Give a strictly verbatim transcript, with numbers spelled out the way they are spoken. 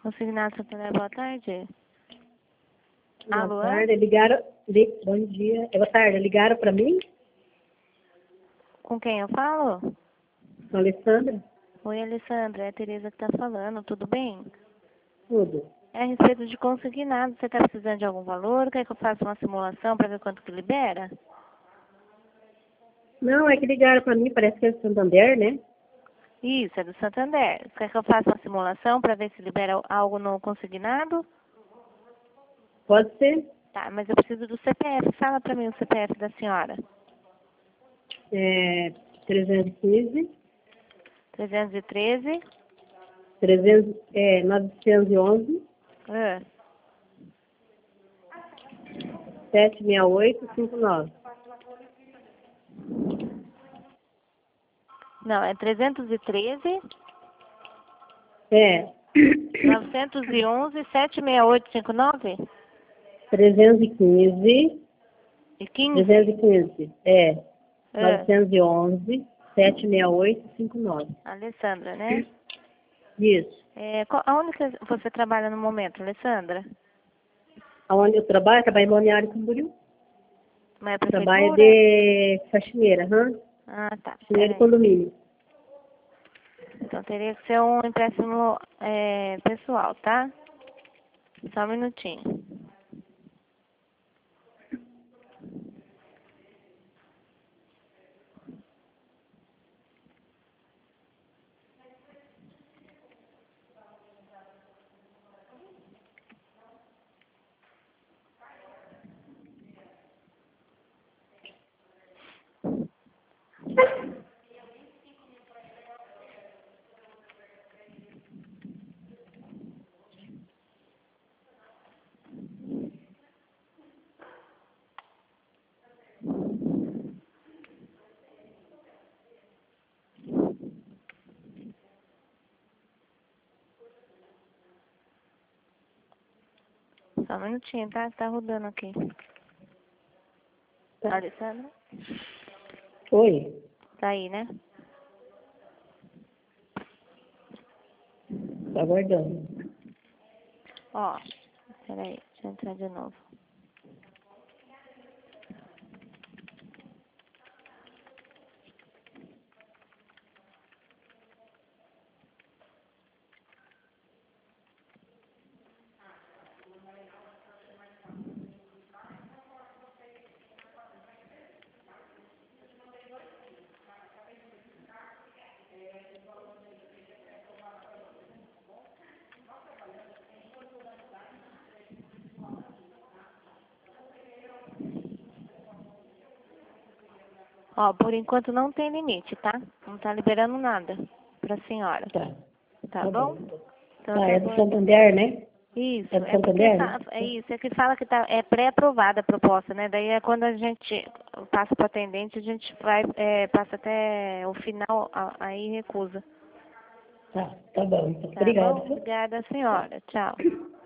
Consignado Santander, boa tarde. Boa Alô? tarde, ligaram. Li, bom dia. É, boa tarde, ligaram para mim? Com quem eu falo? Alessandra? Oi, Alessandra, é a Tereza que tá falando, tudo bem? Tudo. É a respeito de consignado, você tá precisando de algum valor? Quer que eu faça uma simulação para ver quanto que libera? Não, é que ligaram para mim, parece que é Santander, né? Isso, é do Santander. Quer que eu faça uma simulação para ver se libera algo no consignado? Pode ser? Tá, mas eu preciso do C P F. Fala para mim o C P F da senhora. É, trezentos e quinze, trezentos e treze. trezentos, é, novecentos e onze, Ah, sete seis oito cinco nove. não, é trezentos e treze, É, novecentos e onze, sete seis oito cinco nove trezentos e quinze, e quinze. trezentos e quinze, é, Ah, novecentos e onze, sete seis oito cinco nove. Alessandra, né? Isso. É, qual- aonde que você trabalha no momento, Alessandra? Aonde eu trabalho, trabalho em Balneário Camboriú. Mas é Trabalho prefeitura? de faxineira, hã? Ah, tá. Faxineira de Peraí. condomínio. Então teria que ser um empréstimo é, pessoal, tá? Só um minutinho. Só um minutinho, tá? Tá rodando aqui. Tá. Alessandra? Oi. Tá aí, né? Tá aguardando. Ó, peraí, deixa eu entrar de novo. Ó, por enquanto não tem limite, tá? Não tá liberando nada pra senhora. Tá. Tá Tá bom? bom. Então, Tá, tá é do bom. Santander, né? Isso, É do é porque Santander, fa- né? é isso, é que fala que tá, é pré-aprovada a proposta, né? Daí é quando a gente passa para atendente, a gente vai, é, passa até o final, a- aí recusa. Tá, tá bom. Então, Tá bom? obrigada. Obrigada, senhora. Tchau.